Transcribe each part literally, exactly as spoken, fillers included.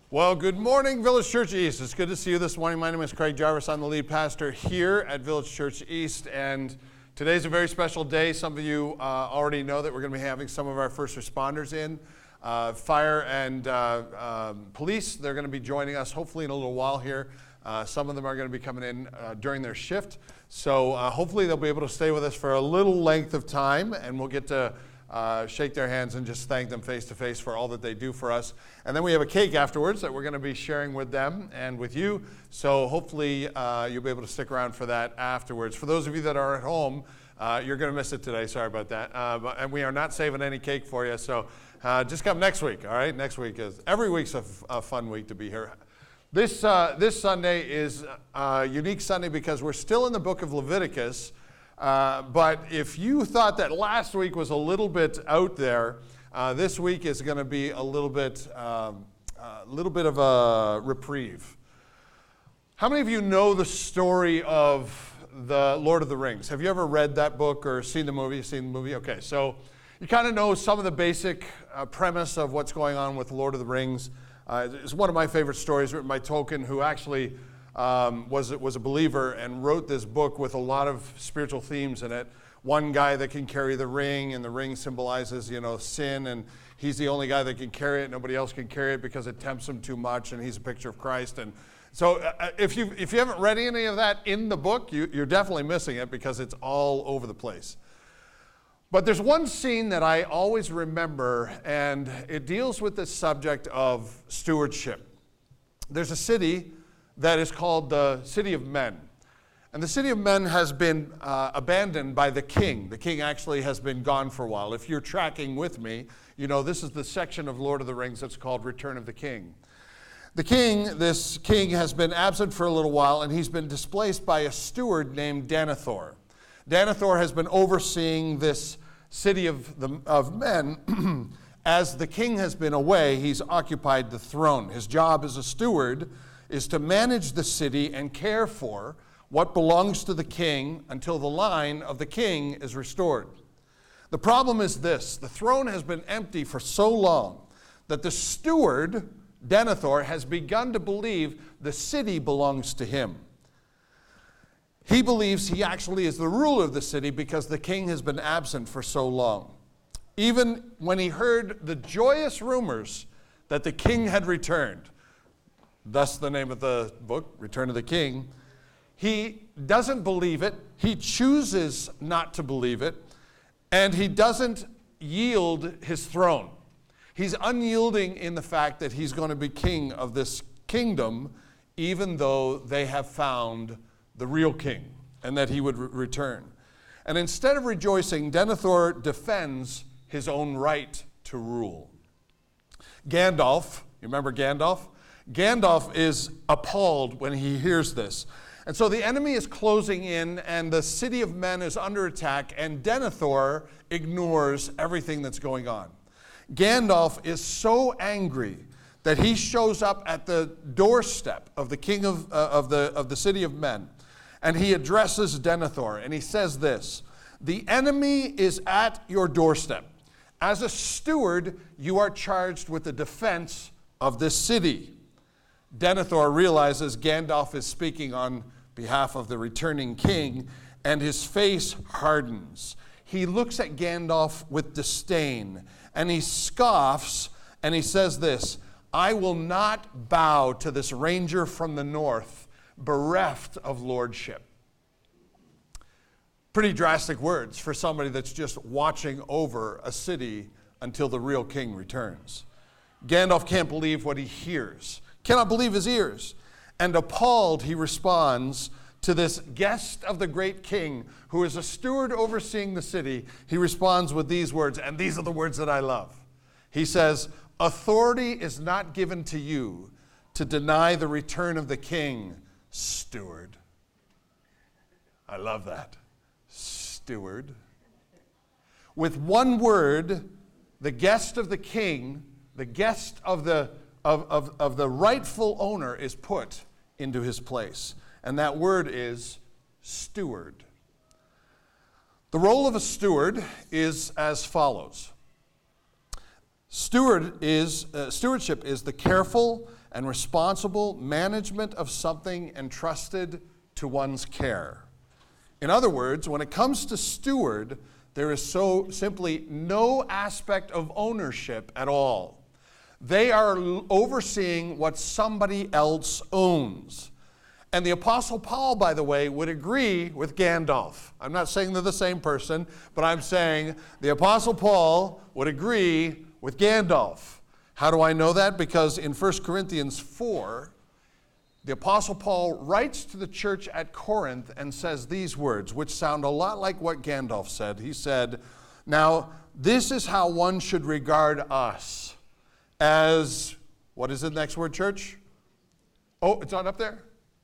Well, good morning, Village Church East. It's good to see you this morning. My name is Craig Jarvis. I'm the lead pastor here at Village Church East, and today's a very special day. Some of you uh, already know that we're going to be having some of our first responders in, uh, fire and uh, um, police. They're going to be joining us hopefully in a little while here. Uh, some of them are going to be coming in uh, during their shift, so uh, hopefully they'll be able to stay with us for a little length of time, and we'll get to Uh, shake their hands and just thank them face to face for all that they do for us. And then we have a cake afterwards that we're going to be sharing with them and with you. So hopefully uh, you'll be able to stick around for that afterwards. For those of you that are at home, uh, you're going to miss it today. Sorry about that. Uh, but, and we are not saving any cake for you. So uh, just come next week. All right. Next week is every week's a, f- a fun week to be here. This uh, this Sunday is a unique Sunday because we're still in the book of Leviticus. Uh, but if you thought that last week was a little bit out there, uh, this week is going to be a little bit, um, a little bit of a reprieve. How many of you know the story of the Lord of the Rings? Have you ever read that book or seen the movie? Seen the movie? Okay, so you kind of know some of the basic uh, premise of what's going on with the Lord of the Rings. Uh, it's one of my favorite stories, written by Tolkien, who actually Um, was was a believer and wrote this book with a lot of spiritual themes in it. One guy that can carry the ring, and the ring symbolizes, you know, sin, and he's the only guy that can carry it. Nobody else can carry it because it tempts him too much, and he's a picture of Christ. And so, uh, if you if you haven't read any of that in the book, you, you're definitely missing it because it's all over the place. But there's one scene that I always remember, and it deals with the subject of stewardship. There's a city that is called the City of Men. And the City of Men has been uh, abandoned by the king. The king actually has been gone for a while. If you're tracking with me, you know this is the section of Lord of the Rings that's called Return of the King. The king, this king has been absent for a little while, and he's been displaced by a steward named Denethor. Denethor has been overseeing this city of, the, of men. As the king has been away, he's occupied the throne. His job as a steward is to manage the city and care for what belongs to the king until the line of the king is restored. The problem is this: the throne has been empty for so long that the steward, Denethor, has begun to believe the city belongs to him. He believes he actually is the ruler of the city because the king has been absent for so long. Even when he heard the joyous rumors that the king had returned, thus the name of the book, Return of the King, he doesn't believe it. He chooses not to believe it, and he doesn't yield his throne. He's unyielding in the fact that he's going to be king of this kingdom, even though they have found the real king, and that he would re- return. And instead of rejoicing, Denethor defends his own right to rule. Gandalf, you remember Gandalf? Gandalf is appalled when he hears this. And so the enemy is closing in, and the City of Men is under attack, and Denethor ignores everything that's going on. Gandalf is so angry that he shows up at the doorstep of the king of, uh, of, the, of the City of Men, and he addresses Denethor, and he says this: "The enemy is at your doorstep. As a steward, you are charged with the defense of this city." Denethor realizes Gandalf is speaking on behalf of the returning king, and his face hardens. He looks at Gandalf with disdain, and he scoffs, and he says this: "I will not bow to this ranger from the north, bereft of lordship." Pretty drastic words for somebody that's just watching over a city until the real king returns. Gandalf can't believe what he hears. Cannot believe his ears. And appalled, he responds to this guest of the great king, who is a steward overseeing the city. He responds with these words, and these are the words that I love. He says, "Authority is not given to you to deny the return of the king, steward." I love that. Steward. With one word, the guest of the king, the guest of the Of, of, of the rightful owner is put into his place. And that word is steward. The role of a steward is as follows. Steward is, uh, stewardship is the careful and responsible management of something entrusted to one's care. In other words, when it comes to steward, there is so simply no aspect of ownership at all. They are overseeing what somebody else owns. And the Apostle Paul, by the way, would agree with Gandalf. I'm not saying they're the same person, but I'm saying the Apostle Paul would agree with Gandalf. How do I know that? Because in First Corinthians four, the Apostle Paul writes to the church at Corinth and says these words, which sound a lot like what Gandalf said. He said, "Now, this is how one should regard us as," what is the next word, church? Oh, it's not up there?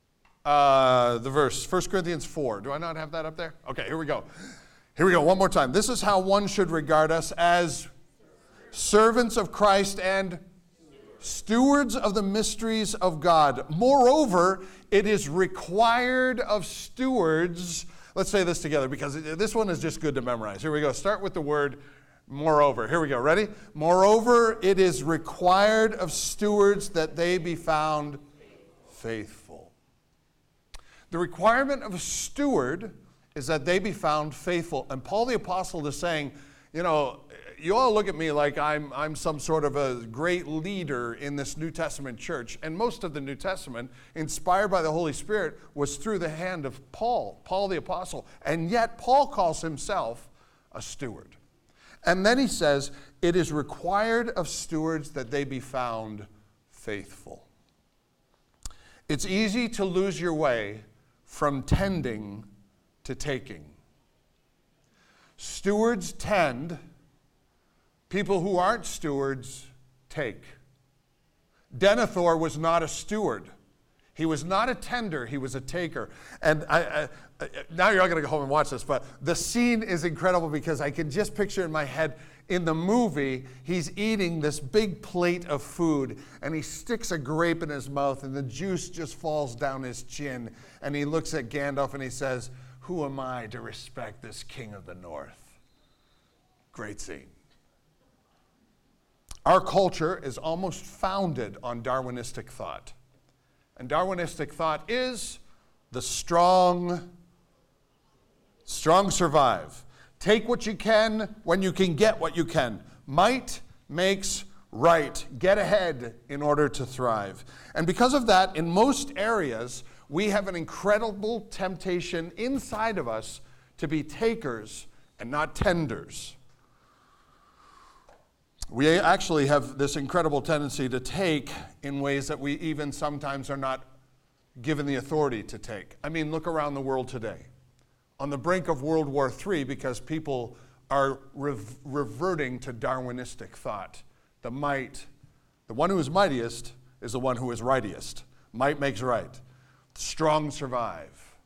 Uh, the verse, First Corinthians four. Do I not have that up there? Okay, here we go. Here we go, one more time. "This is how one should regard us as servants of Christ and stewards of the mysteries of God. Moreover, it is required of stewards," let's say this together because this one is just good to memorize. Here we go. Start with the word moreover. Here we go. Ready? "Moreover, it is required of stewards that they be found faithful." The requirement of a steward is that they be found faithful. And Paul the Apostle is saying, you know, you all look at me like I'm, I'm some sort of a great leader in this New Testament church. And most of the New Testament, inspired by the Holy Spirit, was through the hand of Paul, Paul the Apostle. And yet Paul calls himself a steward. And then he says, it is required of stewards that they be found faithful. It's easy to lose your way from tending to taking. Stewards tend, people who aren't stewards take. Denethor was not a steward. He was not a tender, he was a taker. And I, I, now you're all going to go home and watch this, but the scene is incredible because I can just picture in my head, in the movie, he's eating this big plate of food and he sticks a grape in his mouth and the juice just falls down his chin. And he looks at Gandalf and he says, "Who am I to respect this king of the north?" Great scene. Our culture is almost founded on Darwinistic thought. And Darwinistic thought is the strong, strong survive. Take what you can when you can get what you can. Might makes right. Get ahead in order to thrive. And because of that, in most areas, we have an incredible temptation inside of us to be takers and not tenders. We actually have this incredible tendency to take in ways that we even sometimes are not given the authority to take. I mean, look around the world today. On the brink of World War Three, because people are rev- reverting to Darwinistic thought. The might, the one who is mightiest is the one who is rightiest. Might makes right. Strong survive.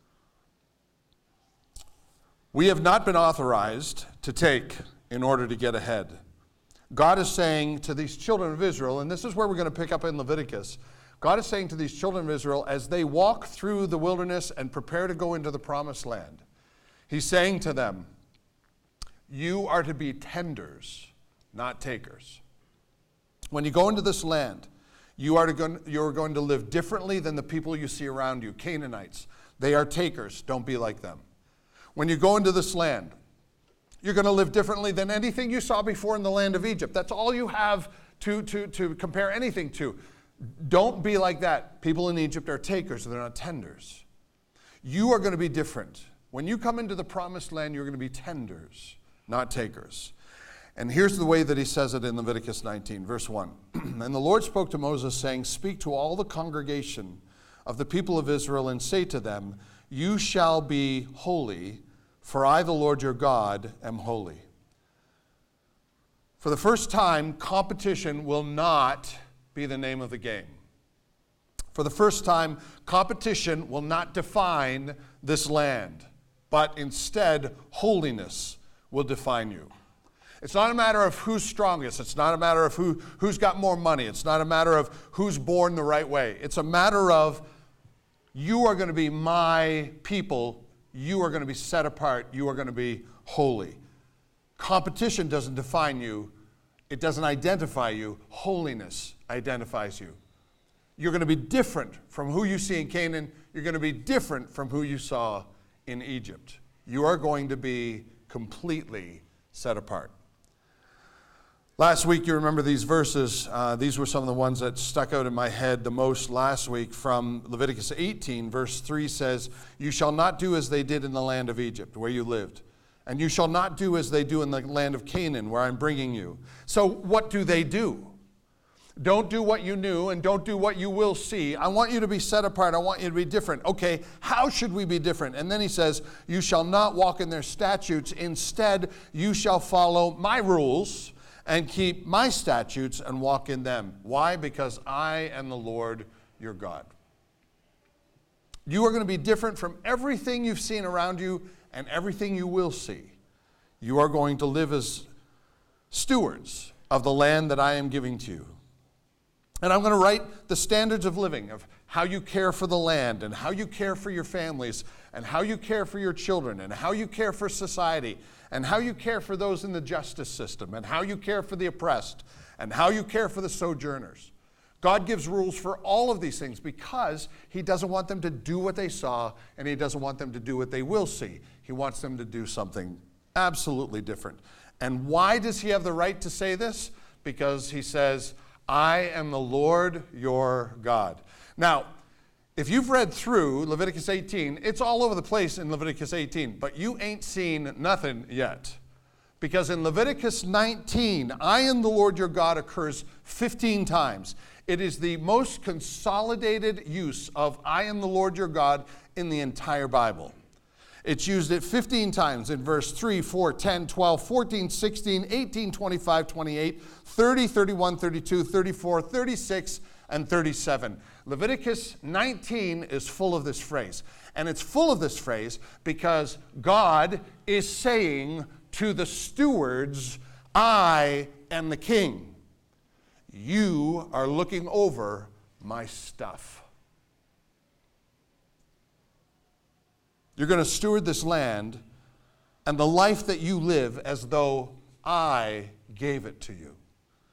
We have not been authorized to take in order to get ahead. God is saying to these children of Israel, and this is where we're going to pick up in Leviticus, God is saying to these children of Israel as they walk through the wilderness and prepare to go into the promised land, he's saying to them, you are to be tenders, not takers. When you go into this land, you are, to go, you are going to live differently than the people you see around you, Canaanites. They are takers. Don't be like them. When you go into this land, you're going to live differently than anything you saw before in the land of Egypt. That's all you have to, to, to compare anything to. Don't be like that. People in Egypt are takers, they're not tenders. You are going to be different. When you come into the promised land, you're going to be tenders, not takers. And here's the way that he says it in Leviticus nineteen, verse one. And the Lord spoke to Moses, saying, speak to all the congregation of the people of Israel and say to them, you shall be holy, for I, the Lord your God, am holy. For the first time, competition will not be the name of the game. For the first time, competition will not define this land, but instead, holiness will define you. It's not a matter of who's strongest. It's not a matter of who, who's got more money. It's not a matter of who's born the right way. It's a matter of you are going to be my people. You are going to be set apart. You are going to be holy. Competition doesn't define you. It doesn't identify you. Holiness identifies you. You're going to be different from who you see in Canaan. You're going to be different from who you saw in Egypt. You are going to be completely set apart. Last week, you remember these verses. Uh, these were some of the ones that stuck out in my head the most last week from Leviticus eighteen. Verse three says, "You shall not do as they did in the land of Egypt, where you lived. And you shall not do as they do in the land of Canaan, where I'm bringing you." So what do they do? Don't do what you knew, and don't do what you will see. I want you to be set apart. I want you to be different. Okay, how should we be different? And then he says, "You shall not walk in their statutes. Instead, you shall follow my rules and keep my statutes and walk in them." Why? Because I am the Lord your God. You are going to be different from everything you've seen around you and everything you will see. You are going to live as stewards of the land that I am giving to you. And I'm going to write the standards of living, of how you care for the land and how you care for your families and how you care for your children and how you care for society and how you care for those in the justice system and how you care for the oppressed and how you care for the sojourners. God gives rules for all of these things because he doesn't want them to do what they saw and he doesn't want them to do what they will see. He wants them to do something absolutely different. And why does he have the right to say this? Because he says, "I am the Lord your God." Now, if you've read through Leviticus eighteen, it's all over the place in Leviticus eighteen, but you ain't seen nothing yet. Because in Leviticus nineteen, "I am the Lord your God" occurs fifteen times. It is the most consolidated use of "I am the Lord your God" in the entire Bible. It's used it fifteen times in verse three, four, ten, twelve, fourteen, sixteen, eighteen, twenty-five, twenty-eight, thirty, thirty-one, thirty-two, thirty-four, thirty-six, and thirty-seven. Leviticus nineteen is full of this phrase. And it's full of this phrase because God is saying to the stewards, "I am the king. You are looking over my stuff. You're going to steward this land and the life that you live as though I gave it to you."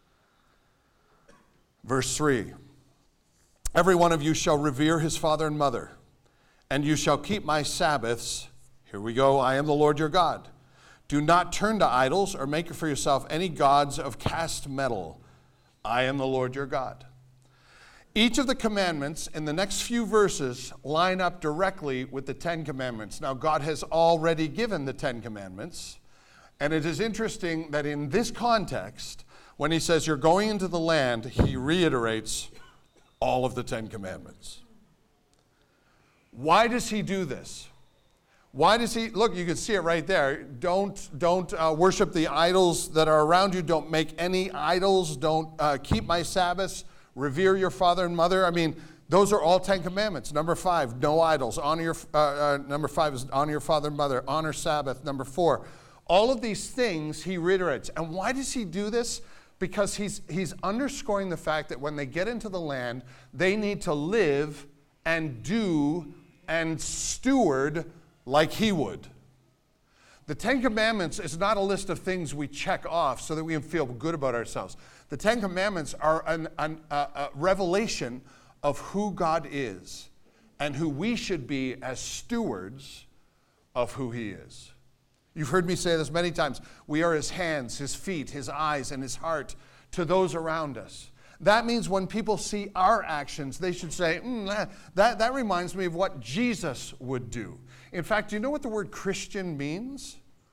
Verse three, "Every one of you shall revere his father and mother, and you shall keep my Sabbaths." Here we go. "I am the Lord your God. Do not turn to idols or make for yourself any gods of cast metal. I am the Lord your God." Each of the commandments in the next few verses line up directly with the Ten Commandments. Now, God has already given the Ten Commandments, and it is interesting that in this context, when he says you're going into the land, he reiterates all of the Ten Commandments. Why does he do this? Why does he, look, you can see it right there. Don't, don't uh, worship the idols that are around you. Don't make any idols. Don't uh, keep my Sabbaths. Revere your father and mother. I mean, those are all Ten Commandments. Number five, no idols. Honor your, uh, uh, number five is honor your father and mother. Honor Sabbath. Number four. All of these things he reiterates. And why does he do this? Because he's, he's underscoring the fact that when they get into the land, they need to live and do and steward like he would. The Ten Commandments is not a list of things we check off so that we can feel good about ourselves. The Ten Commandments are an, an, a, a revelation of who God is and who we should be as stewards of who he is. You've heard me say this many times. We are his hands, his feet, his eyes, and his heart to those around us. That means when people see our actions, they should say, mm, that, that reminds me of what Jesus would do. In fact, do you know what the word Christian means?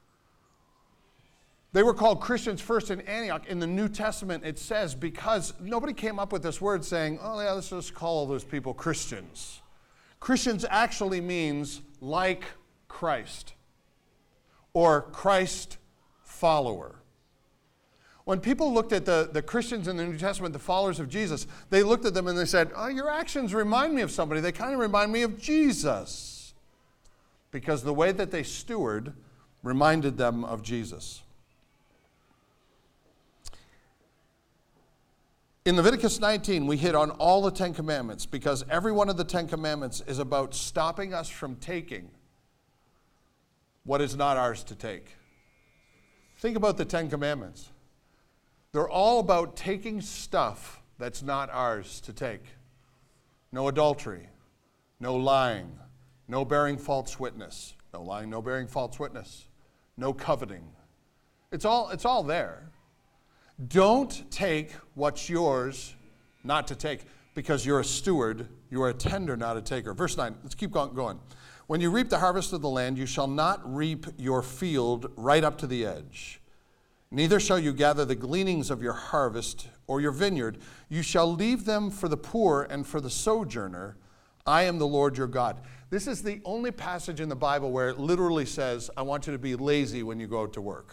They were called Christians first in Antioch. In the New Testament, it says, because nobody came up with this word saying, oh yeah, let's just call all those people Christians. Christians actually means like Christ or Christ follower. When people looked at the, the Christians in the New Testament, the followers of Jesus, they looked at them and they said, oh, your actions remind me of somebody. They kind of remind me of Jesus. Because the way that they steward reminded them of Jesus. In Leviticus nineteen, we hit on all the Ten Commandments because every one of the Ten Commandments is about stopping us from taking what is not ours to take. Think about the Ten Commandments. They're all about taking stuff that's not ours to take. No adultery, no lying, no bearing false witness. No lying, no bearing false witness. No coveting. It's all, it's all there. Don't take what's yours not to take, because you're a steward, you are a tender, not a taker. Verse nine, let's keep going. When you reap the harvest of the land, you shall not reap your field right up to the edge. Neither shall you gather the gleanings of your harvest or your vineyard. You shall leave them for the poor and for the sojourner. I am the Lord your God. This is the only passage in the Bible where it literally says, I want you to be lazy when you go out to work.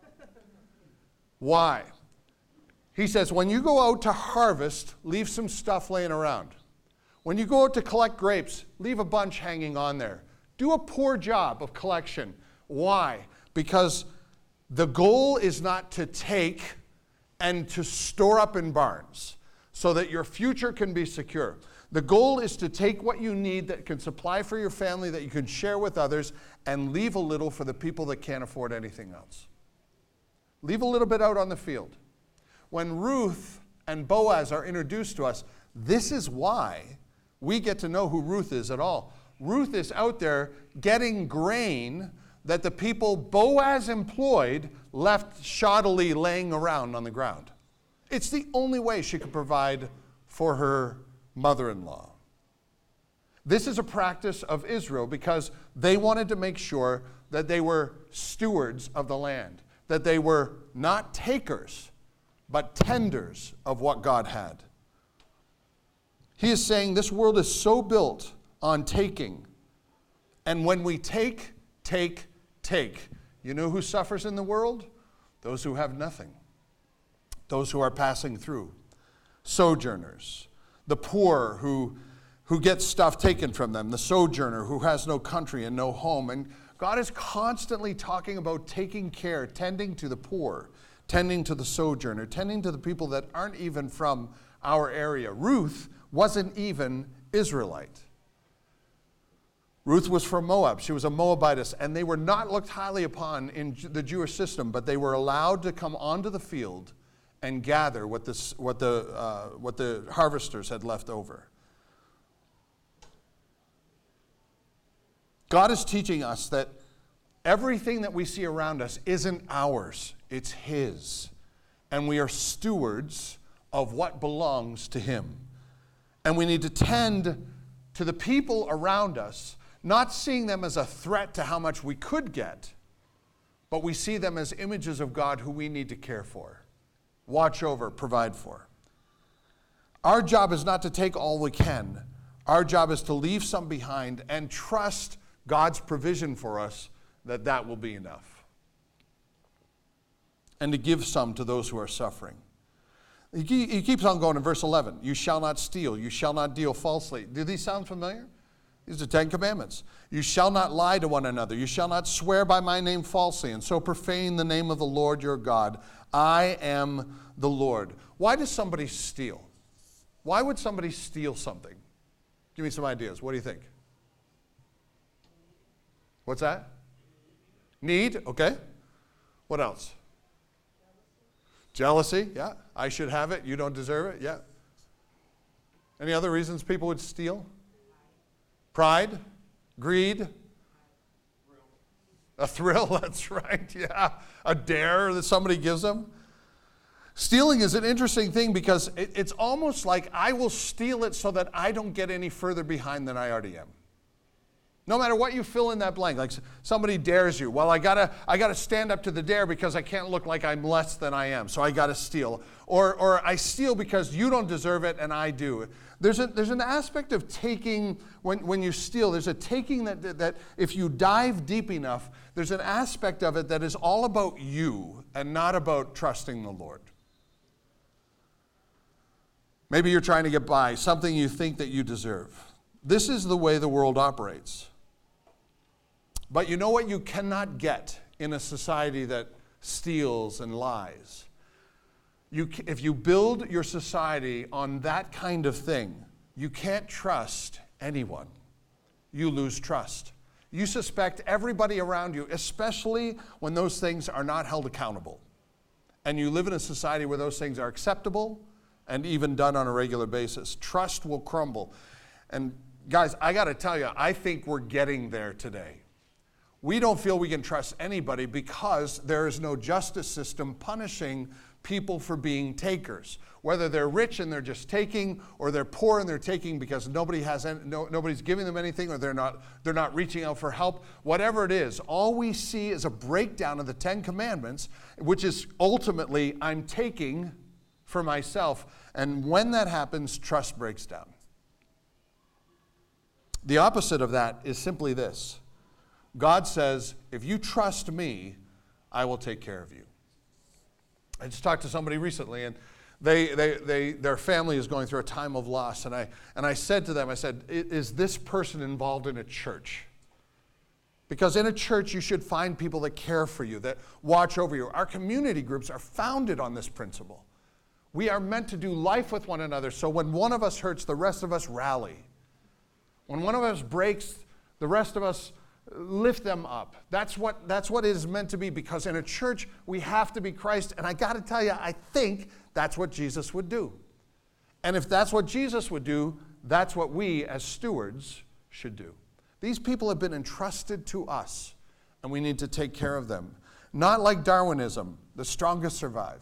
Why? He says, when you go out to harvest, leave some stuff laying around. When you go out to collect grapes, leave a bunch hanging on there. Do a poor job of collection. Why? Because the goal is not to take and to store up in barns so that your future can be secure. The goal is to take what you need that can supply for your family, that you can share with others, and leave a little for the people that can't afford anything else. Leave a little bit out on the field. When Ruth and Boaz are introduced to us, this is why we get to know who Ruth is at all. Ruth is out there getting grain that the people Boaz employed left shoddily laying around on the ground. It's the only way she could provide for her mother-in-law. This is a practice of Israel because they wanted to make sure that they were stewards of the land, that they were not takers, but tenders of what God had. He is saying this world is so built on taking. And when we take, take, take, you know who suffers in the world? Those who have nothing. Those who are passing through. Sojourners. The poor who, who get stuff taken from them. The sojourner who has no country and no home. And God is constantly talking about taking care, tending to the poor, tending to the sojourner, tending to the people that aren't even from our area. Ruth wasn't even Israelite. Ruth was from Moab. She was a Moabitess, and they were not looked highly upon in the Jewish system, but they were allowed to come onto the field and gather what, this, what, the, uh, what the harvesters had left over. God is teaching us that everything that we see around us isn't ours, it's His. And we are stewards of what belongs to Him. And we need to tend to the people around us, not seeing them as a threat to how much we could get, but we see them as images of God who we need to care for, watch over, provide for. Our job is not to take all we can. Our job is to leave some behind and trust God's provision for us that that will be enough. And to give some to those who are suffering. He keeps on going in verse eleven. You shall not steal. You shall not deal falsely. Do these sound familiar? These are the Ten Commandments. You shall not lie to one another. You shall not swear by my name falsely, and so profane the name of the Lord your God. I am the Lord. Why does somebody steal? Why would somebody steal something? Give me some ideas. What do you think? What's that? Need, okay. What else? Jealousy, yeah. I should have it, you don't deserve it, yeah. Any other reasons people would steal? Pride, greed, a thrill, that's right, yeah. A dare that somebody gives them. Stealing is an interesting thing because it, it's almost like I will steal it so that I don't get any further behind than I already am. No matter what you fill in that blank, like somebody dares you. Well, I gotta, I gotta stand up to the dare because I can't look like I'm less than I am, so I gotta steal. Or, or I steal because you don't deserve it and I do. There's, a, there's an aspect of taking, when, when you steal, there's a taking that, that, that if you dive deep enough, there's an aspect of it that is all about you and not about trusting the Lord. Maybe you're trying to get by, something you think that you deserve. This is the way the world operates. But you know what you cannot get in a society that steals and lies? You, if you build your society on that kind of thing, you can't trust anyone. You lose trust. You suspect everybody around you, especially when those things are not held accountable. and you live in a society where those things are acceptable and even done on a regular basis, trust will crumble. And guys, I got to tell you, I think we're getting there today. We don't feel we can trust anybody because there is no justice system punishing people for being takers. Whether they're rich and they're just taking, or they're poor and they're taking because nobody has any, no, nobody's giving them anything, or they're not they're not reaching out for help. Whatever it is, all we see is a breakdown of the Ten Commandments, which is ultimately I'm taking for myself. And when that happens, trust breaks down. The opposite of that is simply this. God says, if you trust me, I will take care of you. I just talked to somebody recently, and they, they, they, their family is going through a time of loss. And I, and I said to them, I said, is this person involved in a church? Because in a church, you should find people that care for you, that watch over you. Our community groups are founded on this principle. We are meant to do life with one another, so when one of us hurts, the rest of us rally. When one of us breaks, the rest of us lift them up. That's what, that's what it is meant to be, because in a church, we have to be Christ. And I got to tell you, I think that's what Jesus would do. And if that's what Jesus would do, that's what we as stewards should do. These people have been entrusted to us, and we need to take care of them. Not like Darwinism, the strongest survive,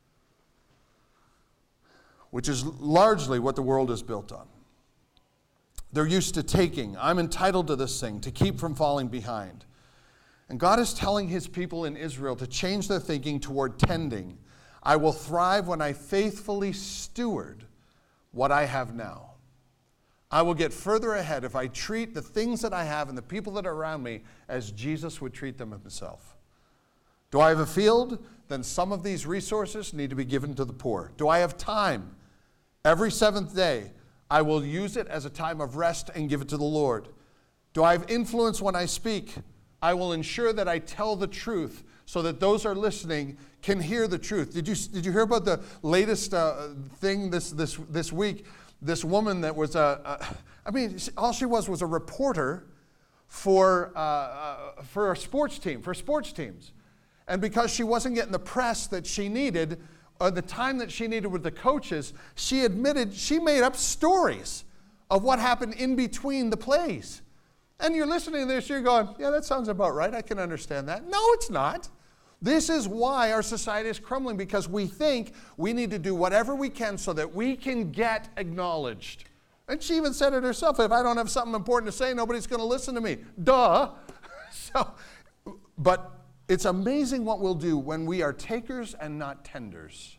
which is largely what the world is built on. They're used to taking. I'm entitled to this thing, to keep from falling behind. And God is telling his people in Israel to change their thinking toward tending. I will thrive when I faithfully steward what I have now. I will get further ahead if I treat the things that I have and the people that are around me as Jesus would treat them himself. Do I have a field? Then some of these resources need to be given to the poor. Do I have time? Every seventh day, I will use it as a time of rest and give it to the Lord. Do I have influence when I speak? I will ensure that I tell the truth so that those who are listening can hear the truth. Did you, did you hear about the latest uh, thing this, this, this week? This woman that was a, a, I mean, all she was was a reporter for, uh, uh, for a sports team, for sports teams. And because she wasn't getting the press that she needed, or the time that she needed with the coaches, she admitted she made up stories of what happened in between the plays. And you're listening to this, you're going, yeah, that sounds about right. I can understand that. No, it's not. This is why our society is crumbling, because we think we need to do whatever we can so that we can get acknowledged. And she even said it herself, if I don't have something important to say, nobody's going to listen to me. Duh. So, but it's amazing what we'll do when we are takers and not tenders.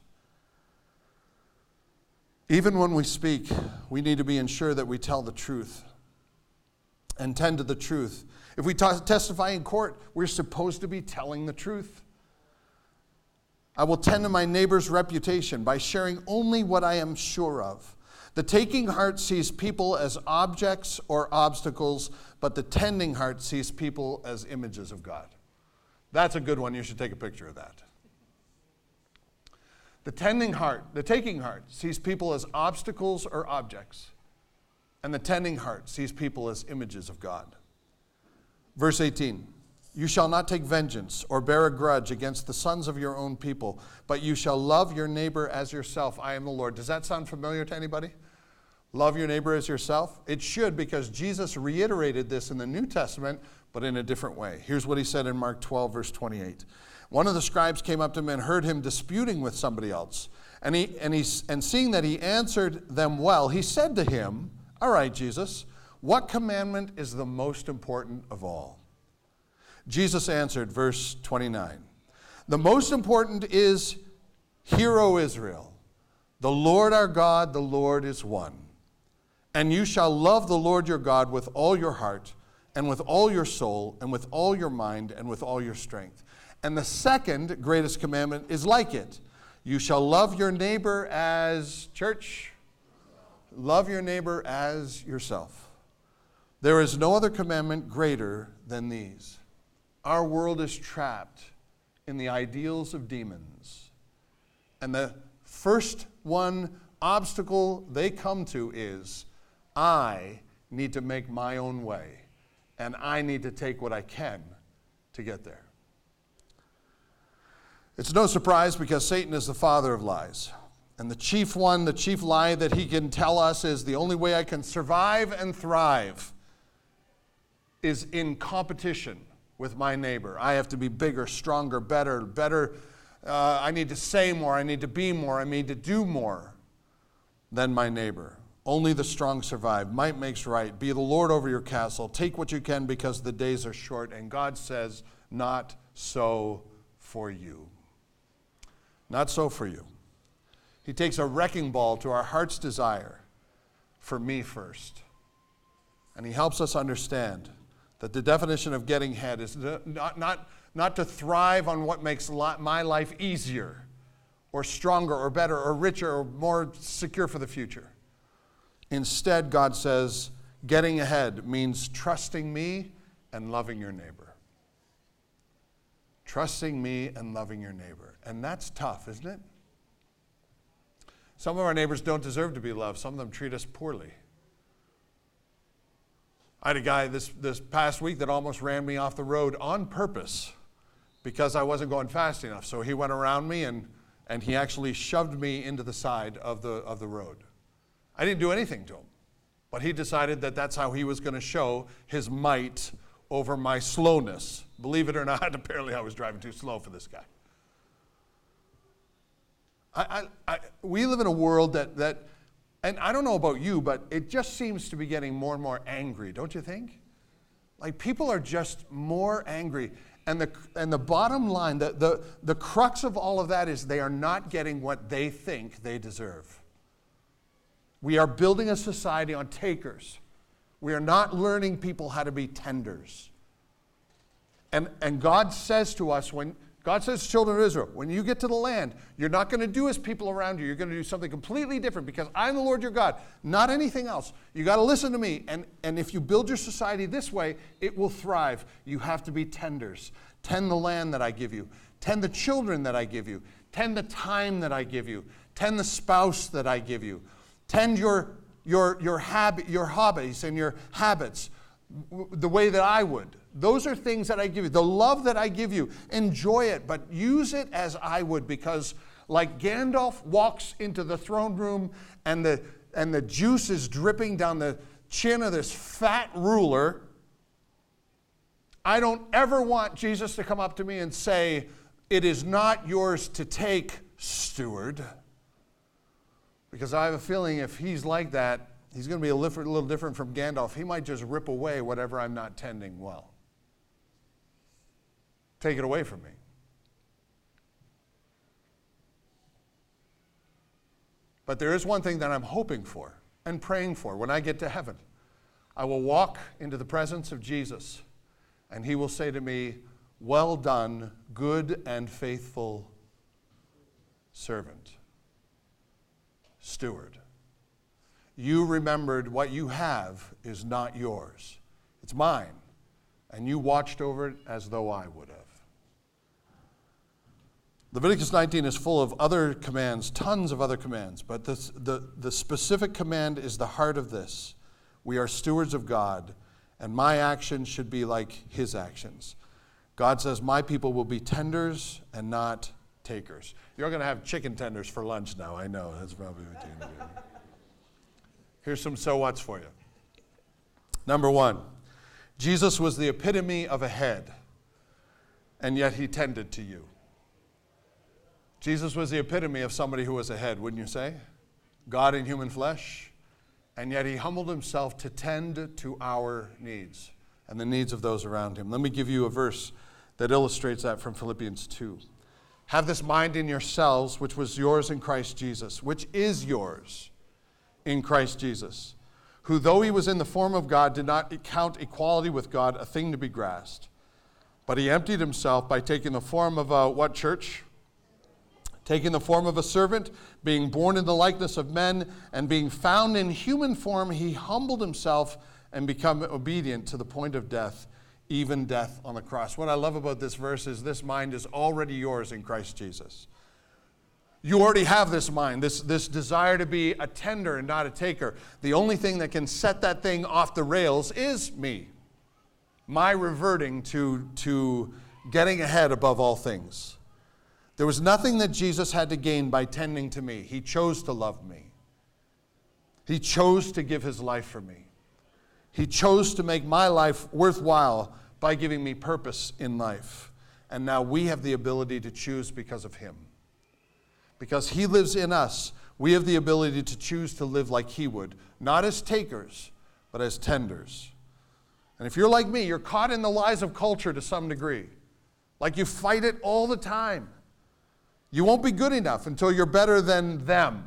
Even when we speak, we need to be ensured that we tell the truth and tend to the truth. If we t- testify in court, we're supposed to be telling the truth. I will tend to my neighbor's reputation by sharing only what I am sure of. The taking heart sees people as objects or obstacles, but the tending heart sees people as images of God. That's a good one. You should take a picture of that. The tending heart, the taking heart, sees people as obstacles or objects. And the tending heart sees people as images of God. Verse eighteen, you shall not take vengeance or bear a grudge against the sons of your own people, but you shall love your neighbor as yourself. I am the Lord. Does that sound familiar to anybody? Love your neighbor as yourself? It should, because Jesus reiterated this in the New Testament, but in a different way. Here's what he said in Mark twelve, verse twenty-eight. One of the scribes came up to him and heard him disputing with somebody else. And he and he and seeing that he answered them well, he said to him, all right, Jesus, what commandment is the most important of all? Jesus answered, verse twenty-nine, the most important is, hear, O Israel, the Lord our God, the Lord is one. And you shall love the Lord your God with all your heart, and with all your soul, and with all your mind, and with all your strength. And the second greatest commandment is like it. You shall love your neighbor as, church, love your neighbor as yourself. There is no other commandment greater than these. Our world is trapped in the ideals of demons. And the first one obstacle they come to is, I need to make my own way. And I need to take what I can to get there. It's no surprise because Satan is the father of lies. And the chief one, the chief lie that he can tell us is the only way I can survive and thrive is in competition with my neighbor. I have to be bigger, stronger, better, better. Uh, I need to say more. I need to be more. I need to do more than my neighbor. Only the strong survive. Might makes right. Be the Lord over your castle. Take what you can because the days are short. And God says, not so for you. Not so for you. He takes a wrecking ball to our heart's desire for me first. And he helps us understand that the definition of getting ahead is not, not, not to thrive on what makes my life easier or stronger or better or richer or more secure for the future. Instead, God says, getting ahead means trusting me and loving your neighbor. Trusting me and loving your neighbor. And that's tough, isn't it? Some of our neighbors don't deserve to be loved. Some of them treat us poorly. I had a guy this, this past week that almost ran me off the road on purpose because I wasn't going fast enough. So he went around me and, and he actually shoved me into the side of the, of the road. I didn't do anything to him, but he decided that that's how he was going to show his might over my slowness. Believe it or not, apparently I was driving too slow for this guy. I, I, I, we live in a world that, that, and I don't know about you, but it just seems to be getting more and more angry, don't you think? Like people are just more angry. And the, and the bottom line, the, the, the crux of all of that is they are not getting what they think they deserve. We are building a society on takers. We are not learning people how to be tenders. And, and God says to us, when God says to children of Israel, when you get to the land, you're not going to do as people around you. You're going to do something completely different because I'm the Lord your God, not anything else. You got to listen to me. And, and if you build your society this way, it will thrive. You have to be tenders. Tend the land that I give you. Tend the children that I give you. Tend the time that I give you. Tend the spouse that I give you. Tend your, your, your, hab- your hobbies and your habits the way that I would. Those are things that I give you. The love that I give you, enjoy it, but use it as I would, because like Gandalf walks into the throne room and the, and the juice is dripping down the chin of this fat ruler, I don't ever want Jesus to come up to me and say, it is not yours to take, steward. Because I have a feeling if he's like that, he's going to be a little, a little different from Gandalf. He might just rip away whatever I'm not tending well. Take it away from me. But there is one thing that I'm hoping for and praying for when I get to heaven. I will walk into the presence of Jesus, and he will say to me, well done, good and faithful servant, steward. You remembered what you have is not yours. It's mine. And you watched over it as though I would have. Leviticus nineteen is full of other commands, tons of other commands, but this, the, the specific command is the heart of this. We are stewards of God, and my actions should be like his actions. God says, my people will be tenders and not takers. You're going to have chicken tenders for lunch now, I know. That's probably what you're going to do. Here's some so whats for you. Number one, Jesus was the epitome of a head, and yet he tended to you. Jesus was the epitome of somebody who was a head, wouldn't you say? God in human flesh, and yet he humbled himself to tend to our needs and the needs of those around him. Let me give you a verse that illustrates that from Philippians two. Have this mind in yourselves, which was yours in Christ Jesus, which is yours in Christ Jesus, who though he was in the form of God, did not count equality with God a thing to be grasped, but he emptied himself by taking the form of a, what church? Taking the form of a servant, being born in the likeness of men, and being found in human form, he humbled himself and became obedient to the point of death, even death on the cross. What I love about this verse is this mind is already yours in Christ Jesus. You already have this mind, this, this desire to be a tender and not a taker. The only thing that can set that thing off the rails is me. My reverting to, to getting ahead above all things. There was nothing that Jesus had to gain by tending to me. He chose to love me. He chose to give his life for me. He chose to make my life worthwhile by giving me purpose in life. And now we have the ability to choose because of him. Because he lives in us, we have the ability to choose to live like he would, not as takers, but as tenders. And if you're like me, you're caught in the lies of culture to some degree. Like you fight it all the time. You won't be good enough until you're better than them.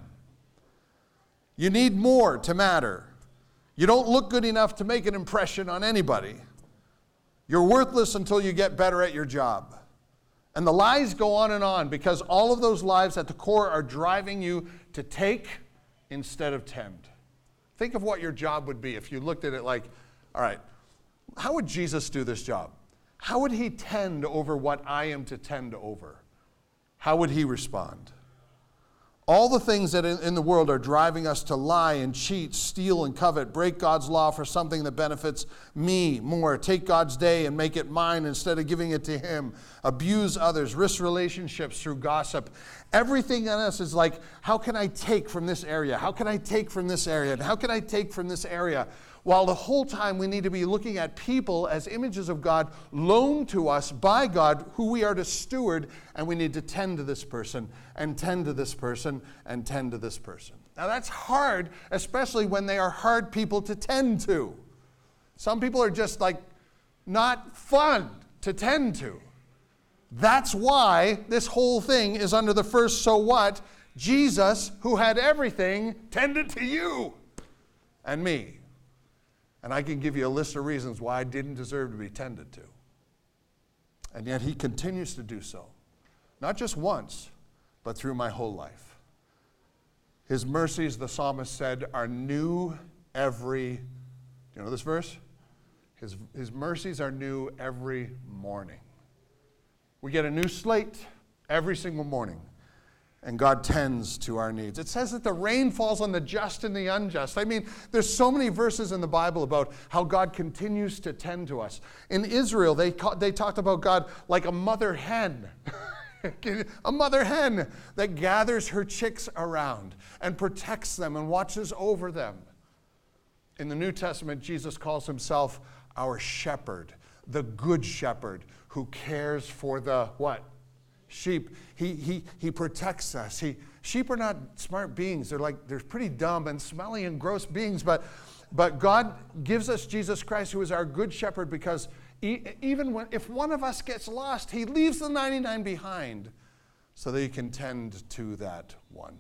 You need more to matter. You don't look good enough to make an impression on anybody. You're worthless until you get better at your job. And the lies go on and on because all of those lives at the core are driving you to take instead of tend. Think of what your job would be if you looked at it like, all right, how would Jesus do this job? How would he tend over what I am to tend over? How would he respond? All the things that in, in the world are driving us to lie and cheat, steal and covet, break God's law for something that benefits me more, take God's day and make it mine instead of giving it to him, abuse others, risk relationships through gossip. Everything in us is like, how can I take from this area? How can I take from this area? And how can I take from this area? While the whole time we need to be looking at people as images of God loaned to us by God, who we are to steward, and we need to tend to this person, and tend to this person, and tend to this person. Now that's hard, especially when they are hard people to tend to. Some people are just like not fun to tend to. That's why this whole thing is under the first so what. Jesus, who had everything, tended to you and me. And I can give you a list of reasons why I didn't deserve to be tended to. And yet he continues to do so. Not just once, but through my whole life. His mercies, the psalmist said, are new every, do you know this verse? His, his mercies are new every morning. We get a new slate every single morning. And God tends to our needs. It says that the rain falls on the just and the unjust. I mean, there's so many verses in the Bible about how God continues to tend to us. In Israel, they, they talked about God like a mother hen. A mother hen that gathers her chicks around and protects them and watches over them. In the New Testament, Jesus calls himself our shepherd, the good shepherd who cares for the what? Sheep. He, he, he protects us. He, sheep are not smart beings. They're like, they're pretty dumb and smelly and gross beings, but, but God gives us Jesus Christ, who is our good shepherd, because e- even when, if one of us gets lost, he leaves the ninety-nine behind so that he can tend to that one.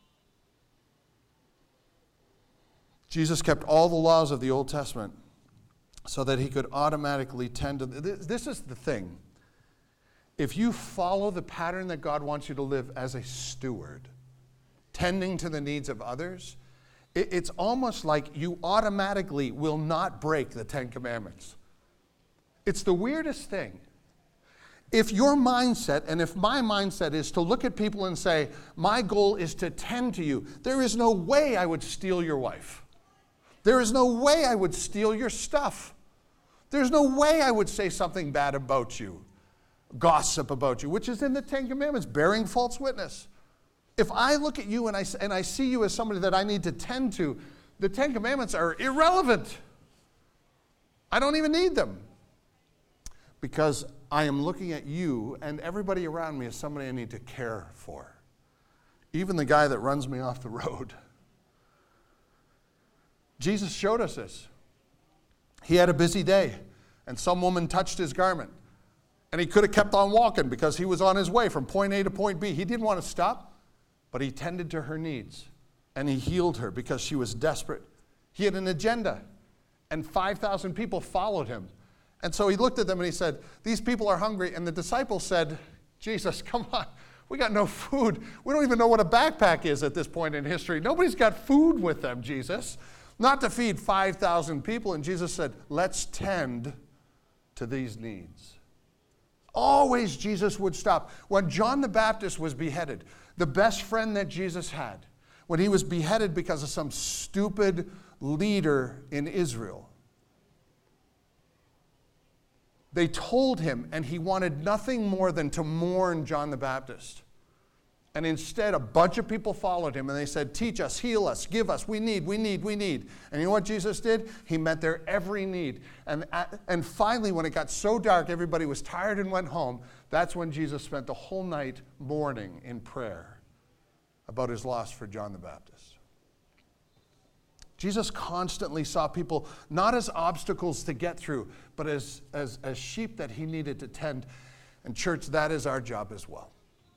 Jesus kept all the laws of the Old Testament so that he could automatically tend to, this is the thing. If you follow the pattern that God wants you to live as a steward, tending to the needs of others, it, it's almost like you automatically will not break the Ten Commandments. It's the weirdest thing. If your mindset, and if my mindset is to look at people and say, my goal is to tend to you, there is no way I would steal your wife. There is no way I would steal your stuff. There's no way I would say something bad about you. Gossip about you, which is in the Ten Commandments, bearing false witness. If I look at you and I, and I see you as somebody that I need to tend to, the Ten Commandments are irrelevant. I don't even need them. Because I am looking at you and everybody around me as somebody I need to care for. Even the guy that runs me off the road. Jesus showed us this. He had a busy day and some woman touched his garment. And he could have kept on walking because he was on his way from point A to point B. He didn't want to stop, but he tended to her needs. And he healed her because she was desperate. He had an agenda, and five thousand people followed him. And so he looked at them and he said, these people are hungry. And the disciples said, Jesus, come on. We got no food. We don't even know what a backpack is at this point in history. Nobody's got food with them, Jesus. Not to feed five thousand people. And Jesus said, let's tend to these needs. Always Jesus would stop. When John the Baptist was beheaded, the best friend that Jesus had, when he was beheaded because of some stupid leader in Israel, They told him, and he wanted nothing more than to mourn John the Baptist. And instead, a bunch of people followed him, and they said, teach us, heal us, give us, we need, we need, we need. And you know what Jesus did? He met their every need. And, and finally, when it got so dark, everybody was tired and went home. That's when Jesus spent the whole night mourning in prayer about his loss for John the Baptist. Jesus constantly saw people not as obstacles to get through, but as, as, as sheep that he needed to tend. And church, that is our job as well.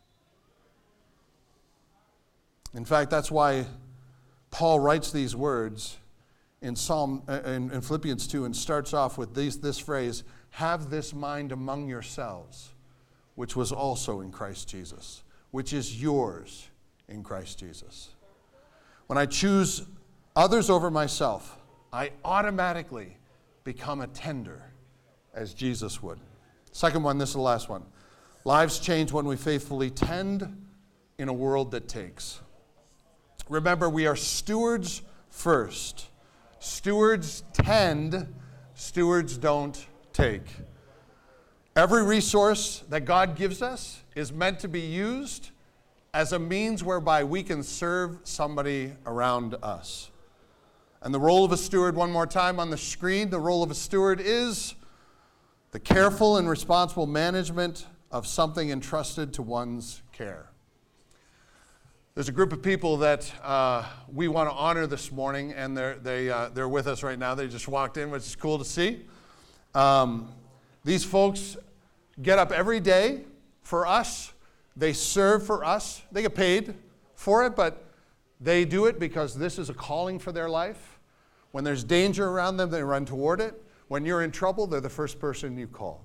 In fact, that's why Paul writes these words in Psalm in, in Philippians two and starts off with these, this phrase, have this mind among yourselves, which was also in Christ Jesus, which is yours in Christ Jesus. When I choose others over myself, I automatically become a tender as Jesus would. Second one, this is the last one. Lives change when we faithfully tend in a world that takes. Remember, we are stewards first. Stewards tend, stewards don't take. Every resource that God gives us is meant to be used as a means whereby we can serve somebody around us. And the role of a steward, one more time on the screen, the role of a steward is the careful and responsible management of something entrusted to one's care. There's a group of people that uh, we want to honor this morning, and they're, they, uh, they're with us right now. They just walked in, which is cool to see. Um, these folks get up every day for us. They serve for us. They get paid for it, but they do it because this is a calling for their life. When there's danger around them, they run toward it. When you're in trouble, they're the first person you call.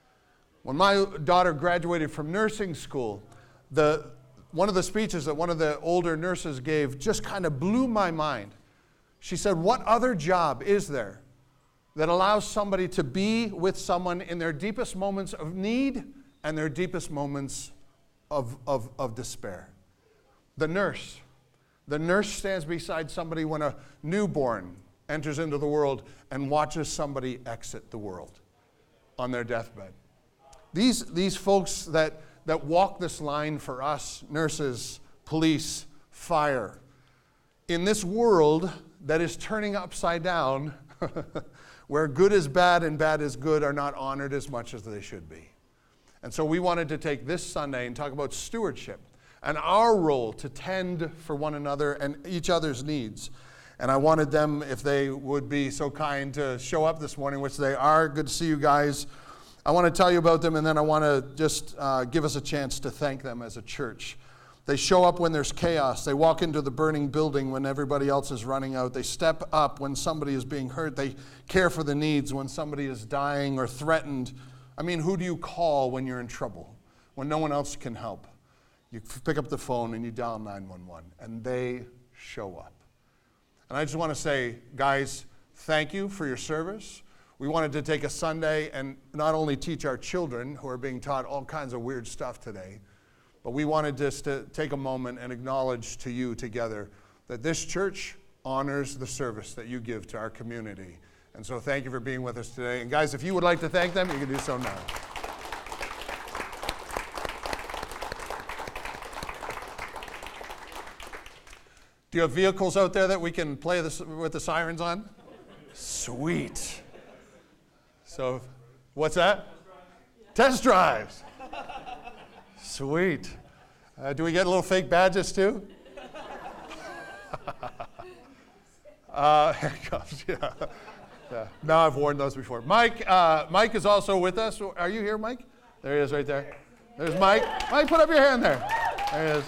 When my daughter graduated from nursing school, the one of the speeches that one of the older nurses gave just kind of blew my mind. She said, what other job is there that allows somebody to be with someone in their deepest moments of need and their deepest moments of, of, of despair? The nurse. The nurse stands beside somebody when a newborn enters into the world and watches somebody exit the world on their deathbed. These, these folks that that walk this line for us, nurses, police, fire, in this world that is turning upside down, where good is bad and bad is good are not honored as much as they should be. And so we wanted to take this Sunday and talk about stewardship and our role to tend for one another and each other's needs. And I wanted them, if they would be so kind, to show up this morning, which they are. Good to see you guys. I want to tell you about them, and then I want to just uh, give us a chance to thank them as a church. They show up when there's chaos. They walk into the burning building when everybody else is running out. They step up when somebody is being hurt. They care for the needs when somebody is dying or threatened. I mean, who do you call when you're in trouble, when no one else can help? You pick up the phone and you dial nine one one, and they show up. And I just want to say, guys, thank you for your service. We wanted to take a Sunday and not only teach our children, who are being taught all kinds of weird stuff today, but we wanted just to take a moment and acknowledge to you together that this church honors the service that you give to our community. And so thank you for being with us today. And guys, if you would like to thank them, you can do so now. Do you have vehicles out there that we can play this with the sirens on? Sweet. So, what's that? Test drives. Sweet. Uh, do we get little fake badges too? uh, here it comes. Yeah. Yeah. No, I've worn those before. Mike, uh, Mike is also with us. Are you here, Mike? There he is, right there. There's Mike. Mike, put up your hand there. There he is.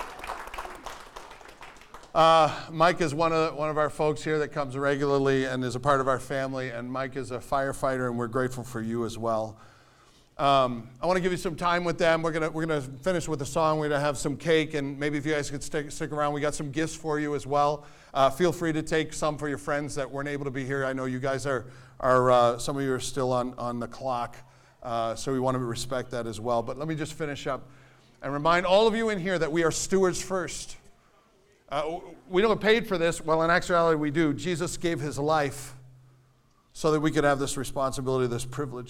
Uh, Mike is one of one of our folks here that comes regularly and is a part of our family. And Mike is a firefighter, and we're grateful for you as well. Um, I want to give you some time with them. We're gonna we're gonna finish with a song. We're gonna have some cake, and maybe if you guys could stick stick around, we got some gifts for you as well. Uh, feel free to take some for your friends that weren't able to be here. I know you guys are are uh, some of you are still on on the clock, uh, so we want to respect that as well. But let me just finish up and remind all of you in here that we are stewards first. Uh, we don't get paid for this. Well, in actuality, we do. Jesus gave his life so that we could have this responsibility, this privilege.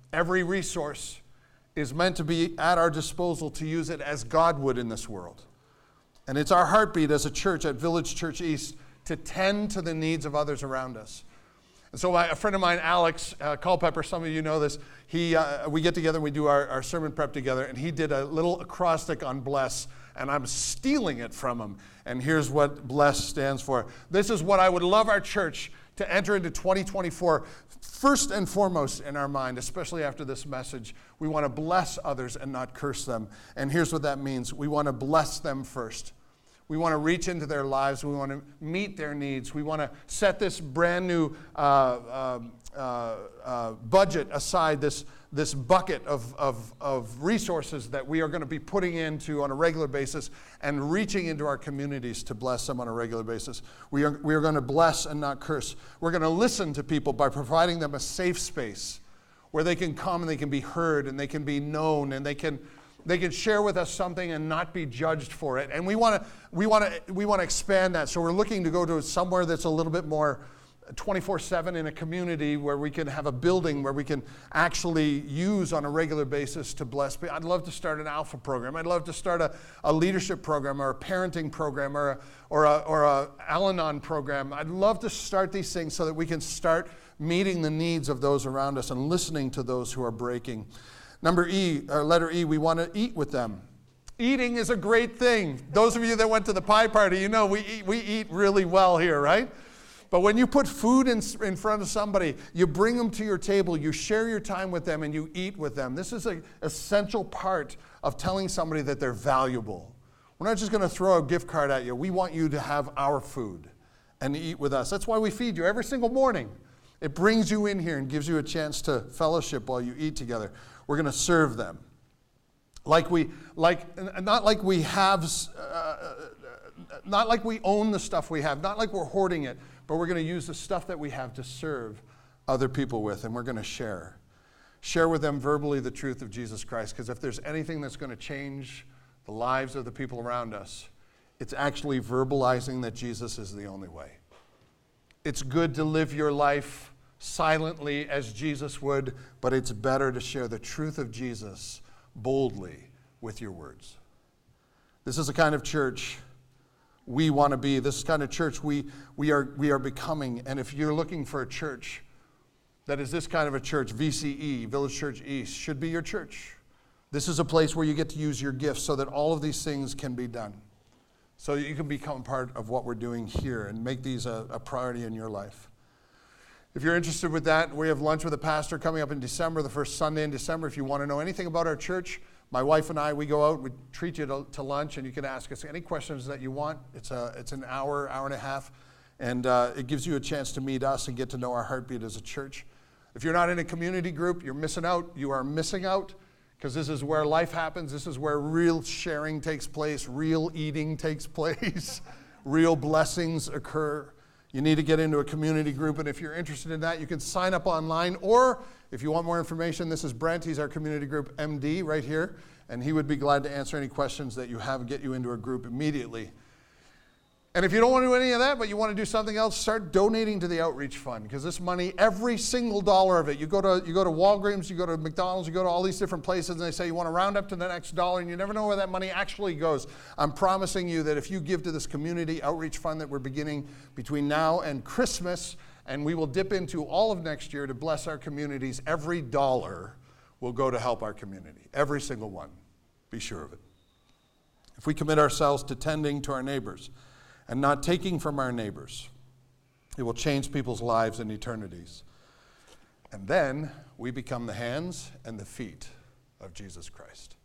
Every resource is meant to be at our disposal to use it as God would in this world. And it's our heartbeat as a church at Village Church East to tend to the needs of others around us. And so my, a friend of mine, Alex uh, Culpepper, some of you know this, he, uh, we get together and we do our, our sermon prep together, and he did a little acrostic on bless, and I'm stealing it from him. And here's what bless stands for. This is what I would love our church to enter into twenty twenty-four, first and foremost in our mind, especially after this message. We want to bless others and not curse them. And here's what that means. We want to bless them first. We want to reach into their lives. We want to meet their needs. We want to set this brand new uh, uh, uh, uh, budget aside, this, this bucket of, of, of resources that we are going to be putting into on a regular basis and reaching into our communities to bless them on a regular basis. We are, we are going to bless and not curse. We're going to listen to people by providing them a safe space where they can come and they can be heard and they can be known and they can They can share with us something and not be judged for it. And we want to we want to we want to expand that. So we're looking to go to somewhere that's a little bit more twenty-four seven in a community where we can have a building where we can actually use on a regular basis to bless people. I'd love to start an Alpha program. I'd love to start a, a leadership program or a parenting program or a, or a, or a Al-Anon program. I'd love to start these things so that we can start meeting the needs of those around us and listening to those who are breaking. Number E, or letter E, we want to eat with them. Eating is a great thing. Those of you that went to the pie party, you know we eat, we eat really well here, right? But when you put food in, in front of somebody, you bring them to your table, you share your time with them, and you eat with them. This is an essential part of telling somebody that they're valuable. We're not just going to throw a gift card at you. We want you to have our food and eat with us. That's why we feed you every single morning. It brings you in here and gives you a chance to fellowship while you eat together. We're going to serve them. Like we, like, not like we have, uh, not like we own the stuff we have, not like we're hoarding it, but we're going to use the stuff that we have to serve other people with, and we're going to share. Share with them verbally the truth of Jesus Christ, because if there's anything that's going to change the lives of the people around us, it's actually verbalizing that Jesus is the only way. It's good to live your life silently as Jesus would, but it's better to share the truth of Jesus boldly with your words. This is the kind of church we want to be. This is the kind of church we, we, are, we are becoming. And if you're looking for a church that is this kind of a church, V C E, Village Church East, should be your church. This is a place where you get to use your gifts so that all of these things can be done. So you can become part of what we're doing here and make these a, a priority in your life. If you're interested with that, we have lunch with a pastor coming up in December, the first Sunday in December. If you want to know anything about our church, my wife and I, we go out, we treat you to, to lunch, and you can ask us any questions that you want. It's a, it's an hour, hour and a half, and uh, it gives you a chance to meet us and get to know our heartbeat as a church. If you're not in a community group, you're missing out. You are missing out, because this is where life happens. This is where real sharing takes place, real eating takes place, real blessings occur. You need to get into a community group, and if you're interested in that, you can sign up online, or if you want more information, this is Brent. He's our community group M D right here, and he would be glad to answer any questions that you have and get you into a group immediately. And if you don't want to do any of that, but you want to do something else, start donating to the outreach fund, because this money, every single dollar of it, you go to you go to Walgreens, you go to McDonald's, you go to all these different places, and they say you want to round up to the next dollar, and you never know where that money actually goes. I'm promising you that if you give to this community outreach fund that we're beginning between now and Christmas, and we will dip into all of next year to bless our communities, every dollar will go to help our community. Every single one. Be sure of it. If we commit ourselves to tending to our neighbors, and not taking from our neighbors, it will change people's lives and eternities. And then we become the hands and the feet of Jesus Christ.